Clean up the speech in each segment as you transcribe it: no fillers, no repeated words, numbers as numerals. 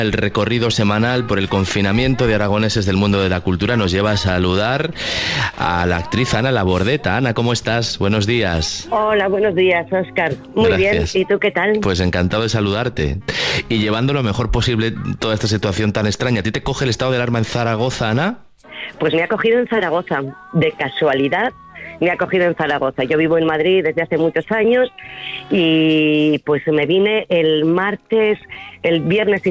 El recorrido semanal por el confinamiento de aragoneses del mundo de la cultura nos lleva a saludar a la actriz Ana Labordeta. Ana, ¿cómo estás? Buenos días. Hola, buenos días, Óscar. Muy Gracias. bien, ¿y tú qué tal? Pues encantado de saludarte. Y llevando lo mejor posible toda esta situación tan extraña. ¿A ti te coge el estado de alarma en Zaragoza, Ana? Pues me ha cogido en Zaragoza, de casualidad. Me ha cogido en Zaragoza. Yo vivo en Madrid desde hace muchos años y pues me vine el martes, el viernes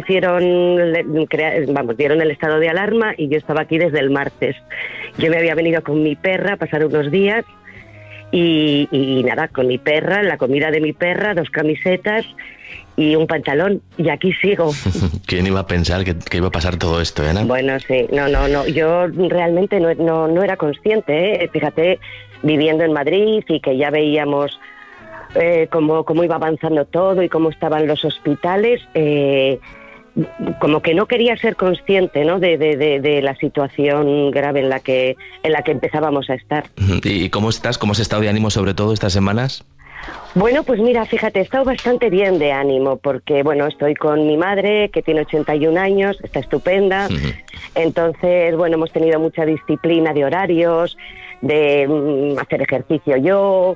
dieron el estado de alarma y yo estaba aquí desde el martes. Yo me había venido con mi perra a pasar unos días y nada, con mi perra, la comida de mi perra, 2 camisetas y un pantalón, y aquí sigo. ¿Quién iba a pensar que iba a pasar todo esto, Ana? Bueno, sí, no, yo realmente no era consciente, Fíjate, viviendo en Madrid y que ya veíamos cómo iba avanzando todo y cómo estaban los hospitales, como que no quería ser consciente, ¿no? de la situación grave en la que empezábamos a estar. ¿Y cómo estás? ¿Cómo has estado de ánimo sobre todo estas semanas? Bueno, pues mira, fíjate, he estado bastante bien de ánimo porque, bueno, estoy con mi madre que tiene 81 años, está estupenda. Entonces, bueno, hemos tenido mucha disciplina de horarios, de hacer ejercicio yo,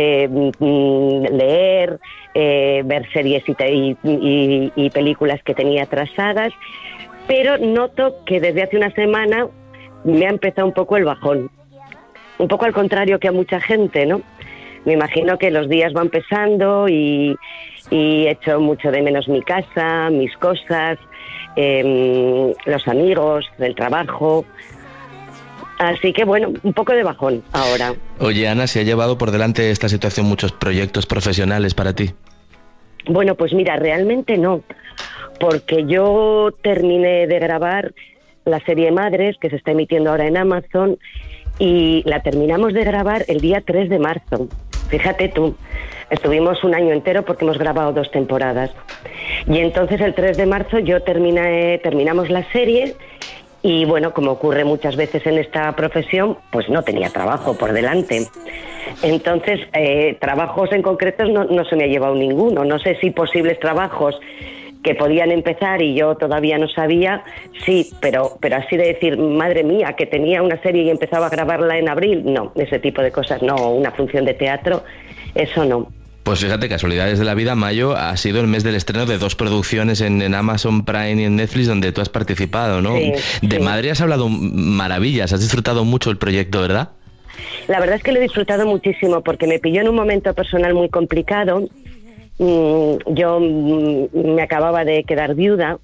leer, ver series y películas que tenía atrasadas, pero noto que desde hace una semana me ha empezado un poco el bajón, un poco al contrario que a mucha gente, ¿no? Me imagino que los días van pesando y echo mucho de menos mi casa, mis cosas, los amigos, el trabajo. Así que bueno, un poco de bajón ahora. Oye, Ana, ¿se ha llevado por delante esta situación muchos proyectos profesionales para ti? Bueno, pues mira, realmente no, porque yo terminé de grabar la serie Madres, que se está emitiendo ahora en Amazon, y la terminamos de grabar el día 3 de marzo. Fíjate tú, estuvimos un año entero porque hemos grabado 2 temporadas. Y entonces el 3 de marzo terminamos la serie y bueno, como ocurre muchas veces en esta profesión, pues no tenía trabajo por delante. Entonces, trabajos en concretos no se me ha llevado ninguno. No sé si posibles trabajos que podían empezar y yo todavía no sabía, sí, pero así de decir, madre mía, que tenía una serie y empezaba a grabarla en abril, no, ese tipo de cosas no, una función de teatro, eso no. Pues fíjate, casualidades de la vida, mayo ha sido el mes del estreno de 2 producciones en Amazon Prime y en Netflix donde tú has participado, ¿no? Sí, de sí. Madre has hablado maravillas, has disfrutado mucho el proyecto, ¿verdad? La verdad es que lo he disfrutado muchísimo porque me pilló en un momento personal muy complicado. Yo me acababa de quedar viuda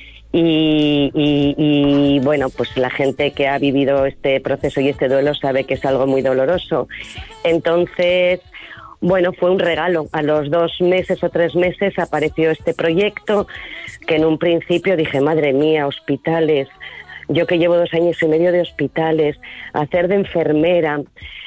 y bueno, pues la gente que ha vivido este proceso y este duelo sabe que es algo muy doloroso. Entonces, bueno, fue un regalo. A los 2 meses o 3 meses apareció este proyecto que en un principio dije, madre mía, hospitales, yo que llevo 2 años y medio de hospitales, hacer de enfermera.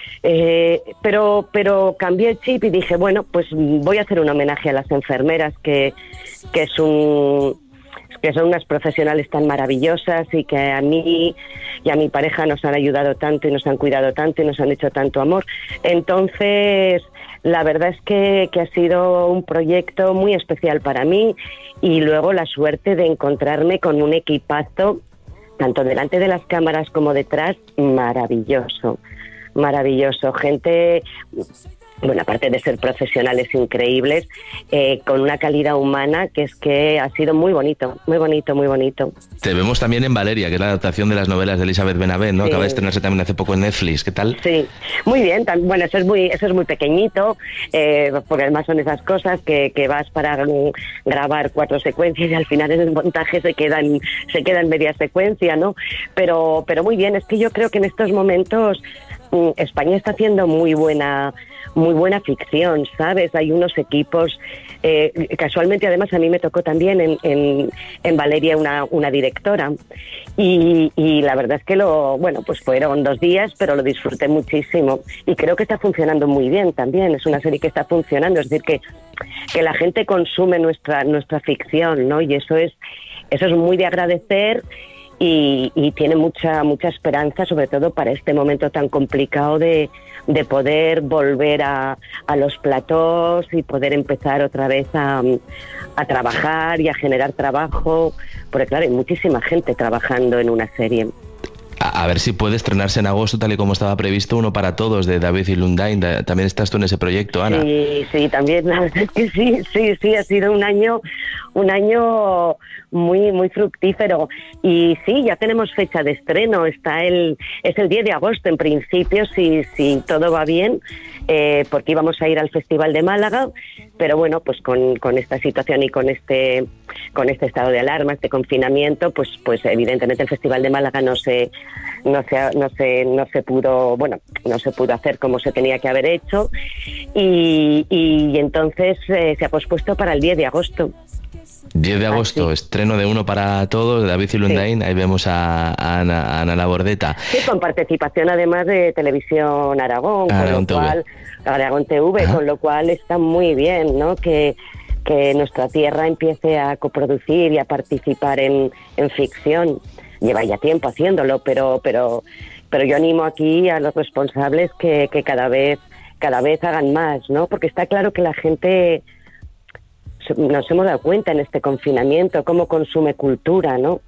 Pero cambié el chip y dije, bueno, pues voy a hacer un homenaje a las enfermeras que son unas profesionales tan maravillosas y que a mí y a mi pareja nos han ayudado tanto y nos han cuidado tanto y nos han hecho tanto amor. Entonces, la verdad es que ha sido un proyecto muy especial para mí y luego la suerte de encontrarme con un equipazo, tanto delante de las cámaras como detrás, maravilloso. Maravilloso, gente, bueno, aparte de ser profesionales increíbles, con una calidad humana que es que ha sido muy bonito, muy bonito, muy bonito. Te vemos también en Valeria, que es la adaptación de las novelas de Elizabeth Benavent, ¿no? Sí. Acaba de estrenarse también hace poco en Netflix, ¿qué tal? Sí, muy bien, bueno, eso es muy pequeñito, porque además son esas cosas que vas para grabar 4 secuencias y al final en el montaje se queda en media secuencia, ¿no? Pero muy bien, es que yo creo que en estos momentos España está haciendo muy buena ficción, ¿sabes? Hay unos equipos, casualmente además a mí me tocó también en Valeria una directora y la verdad es que pues fueron 2 días, pero lo disfruté muchísimo y creo que está funcionando muy bien también, es una serie que está funcionando, es decir que la gente consume nuestra ficción, ¿no? Y eso es muy de agradecer. y tiene mucha esperanza, sobre todo para este momento tan complicado de poder volver a los platós y poder empezar otra vez a trabajar y a generar trabajo, porque claro, hay muchísima gente trabajando en una serie. A ver si puede estrenarse en agosto, tal y como estaba previsto, Uno para Todos, de David y Lundain. También estás tú en ese proyecto, Ana. Sí, también, la verdad es que sí, ha sido un año muy fructífero. Y sí, ya tenemos fecha de estreno, es el 10 de agosto en principio, si todo va bien, porque íbamos a ir al Festival de Málaga, pero bueno, pues con esta situación y con este estado de alarma, este confinamiento, pues evidentemente el Festival de Málaga no se pudo hacer como se tenía que haber hecho, y entonces se ha pospuesto para el 10 de agosto. 10 de agosto, estreno de Uno para Todos, de David y Lundain. Sí. Ahí vemos a Ana Labordeta. Sí, con participación además de Televisión Aragón, Aragón TV. Aragón TV, con lo cual está muy bien, ¿no? Que nuestra tierra empiece a coproducir y a participar en ficción. Lleva ya tiempo haciéndolo, pero yo animo aquí a los responsables que cada vez hagan más, ¿no? Porque está claro que la gente, nos hemos dado cuenta en este confinamiento cómo consume cultura, ¿no?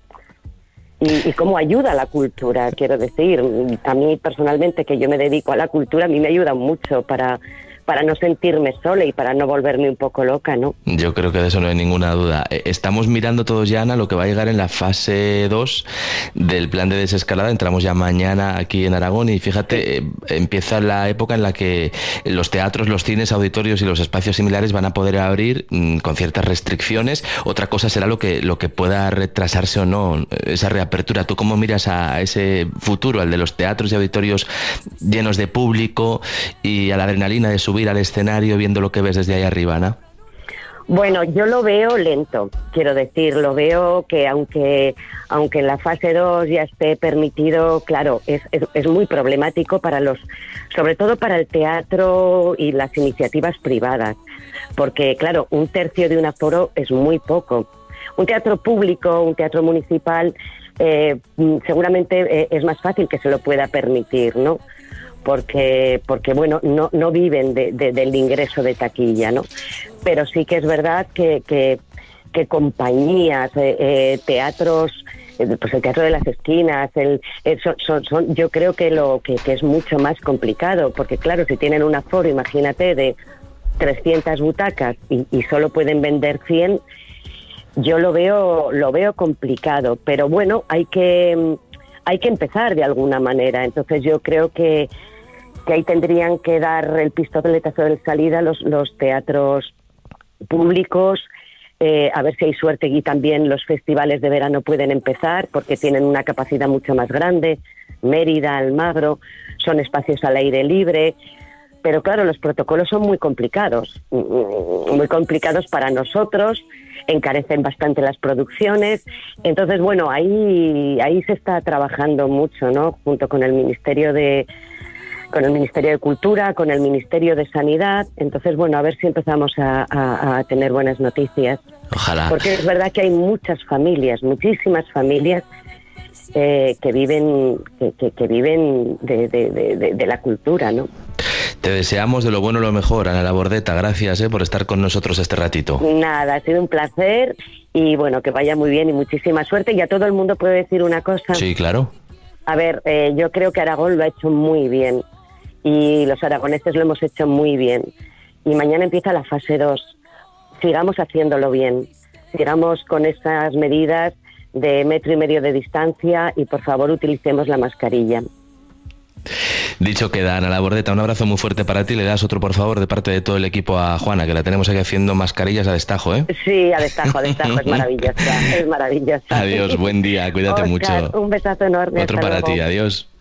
Y cómo ayuda a la cultura, quiero decir. A mí personalmente, que yo me dedico a la cultura, a mí me ayuda mucho para no sentirme sola y para no volverme un poco loca, ¿no? Yo creo que de eso no hay ninguna duda. Estamos mirando todos ya, Ana, lo que va a llegar en la fase 2 del plan de desescalada. Entramos ya mañana aquí en Aragón y fíjate, empieza la época en la que los teatros, los cines, auditorios y los espacios similares van a poder abrir con ciertas restricciones. Otra cosa será lo que pueda retrasarse o no, esa reapertura. ¿Tú cómo miras a ese futuro, al de los teatros y auditorios llenos de público y a la adrenalina de subir al escenario viendo lo que ves desde ahí arriba, Ana? Bueno, yo lo veo lento, quiero decir, lo veo que aunque en la fase 2 ya esté permitido, claro, es muy problemático sobre todo para el teatro y las iniciativas privadas, porque claro, 1/3 de un aforo es muy poco. Un teatro público, un teatro municipal, seguramente es más fácil que se lo pueda permitir, ¿no? Porque bueno, no viven del ingreso de taquilla, ¿no? Pero sí que es verdad que compañías, teatros, pues el Teatro de las Esquinas, son yo creo que es mucho más complicado, porque claro, si tienen un aforo, imagínate, de 300 butacas y solo pueden vender 100, yo lo veo complicado, pero bueno, hay que empezar de alguna manera. Entonces yo creo que ahí tendrían que dar el pistoletazo de salida los teatros públicos, a ver si hay suerte y también los festivales de verano pueden empezar porque tienen una capacidad mucho más grande. Mérida, Almagro, son espacios al aire libre, pero claro, los protocolos son muy complicados para nosotros, encarecen bastante las producciones. Entonces, bueno, ahí se está trabajando mucho, ¿no? Junto con el Ministerio de Cultura, con el Ministerio de Sanidad. Entonces, bueno, a ver si empezamos a tener buenas noticias. Ojalá. Porque es verdad que hay muchas familias, muchísimas familias que viven de la cultura, ¿no? Te deseamos de lo bueno lo mejor, Ana Labordeta. Gracias por estar con nosotros este ratito. Nada, ha sido un placer y bueno, que vaya muy bien y muchísima suerte. Y a todo el mundo puedo decir una cosa. Sí, claro. A ver, yo creo que Aragón lo ha hecho muy bien y los aragoneses lo hemos hecho muy bien. Y mañana empieza la fase 2. Sigamos haciéndolo bien. Sigamos con esas medidas de 1,5 metros de distancia y por favor utilicemos la mascarilla. Dicho queda, Ana Labordeta, un abrazo muy fuerte para ti. Le das otro, por favor, de parte de todo el equipo a Juana, que la tenemos aquí haciendo mascarillas a destajo, ¿eh? Sí, a destajo, es maravillosa, es maravillosa. Adiós, buen día, cuídate Oscar, mucho. Un besazo enorme. Otro para ti, adiós.